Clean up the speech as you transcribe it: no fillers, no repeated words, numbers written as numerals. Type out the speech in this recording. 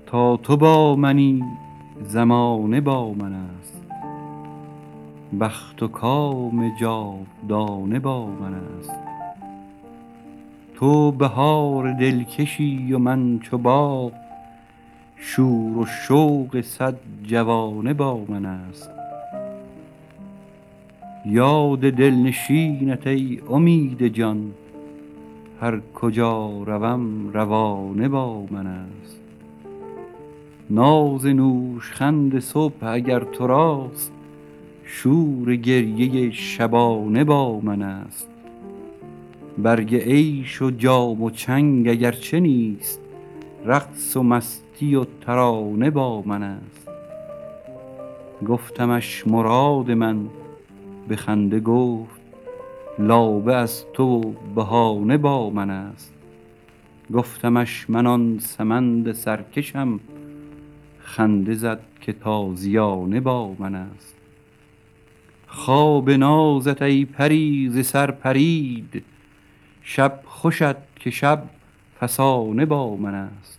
تا تو با منی زمانه با من است، بخت و کام جاودانه با من است. تو بهار دلکشی و من چو باغ، شور و شوق صد جوانه با من است. یاد دلنشینت ای امید جان، هر کجا روم روانه با من است. ناز نوشخند صبح اگر تو راست، شور گریه شبانه با من است. برگ عیش و جام و چنگ اگرچه نیست، رقص و مستی و ترانه با من است. گفتمش مراد من، به خنده گفت لابه از تو بهانه با من است. گفتمش من آن سمند سرکشم، خنده زد که تازیانه با من است. خواب نازت ای پری ز سر پرید، شب خوشت که شب فسانه با من است.